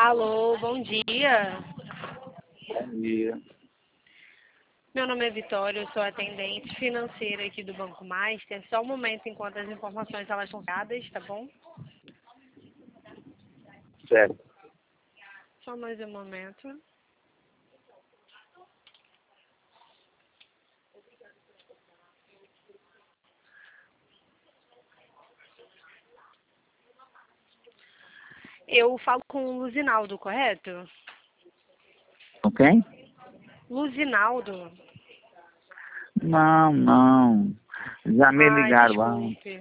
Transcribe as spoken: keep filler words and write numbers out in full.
Alô, bom dia. Bom dia. Meu nome é Vitória, eu sou atendente financeira aqui do Banco Master. Só um momento enquanto as informações elas são dadas, tá bom? Certo. Só mais um momento. Eu falo com o Luzinaldo, correto? Ok? Luzinaldo. Não, não. Já me Ai, ligaram antes. desculpe.